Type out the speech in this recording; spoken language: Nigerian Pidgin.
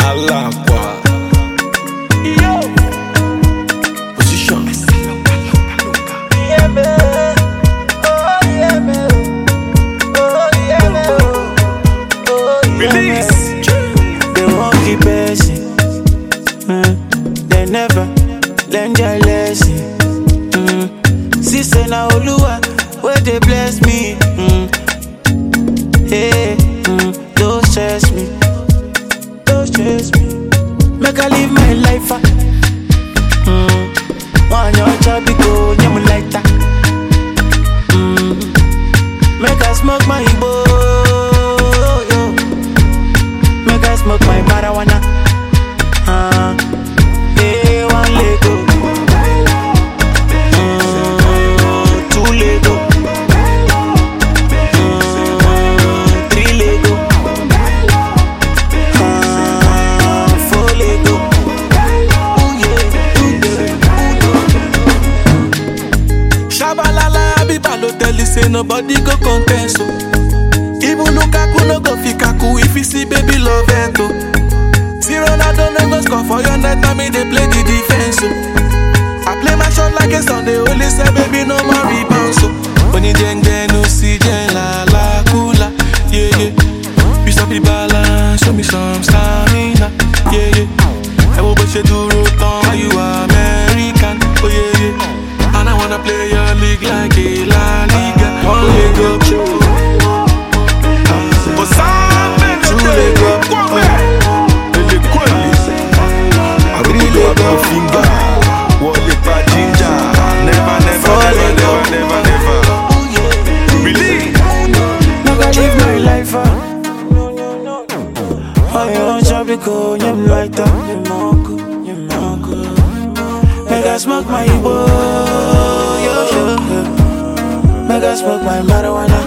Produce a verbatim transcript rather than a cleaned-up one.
Alakwa. Yo. Position. Yeah, man. Oh, yeah, man. Oh, yeah, man. Oh, yeah, Release. man. They won't keep passing. Mm. They never learn their lesson. Mm. Sister na Oluwa, where they bless me. Mm. Hey, mm. Don't stress me. Don't stress me. Make I live my life. Uh. Mm. One your chubby go, nyam like that. Mm. Make I smoke my Igbo, yo. Make I smoke my marijuana. Uh. Hey, one Lego. Mm. Two Lego. Mm. Three Lego. Uh. Four Lego. Ooh yeah, ooh yeah. Shabalala, Abiba no tell you say nobody go contest. So. Even Lukaku no go fikaku if you see baby love it. Oh. Zero Ronaldo no go score for your net, I mean they play the defense. So. I play my shot like a Sunday, only say baby no more rebound. So. When you deng deng no see jen la la kula, yeah yeah. You stop the balance, show me some stamina, yeah yeah. I will bet you do road why you American, oh yeah yeah. And I wanna play your league like a La Liga. One leg up, but some two leg up. Ele kweli, three leg up finger. One leg pa ginger. Never, never, never, never, never, never. Believe. Make I live my life. Oh, you want chubby go, you like that. Make I smoke my Igbo, yo, yo, yo. Make I smoke my marijuana.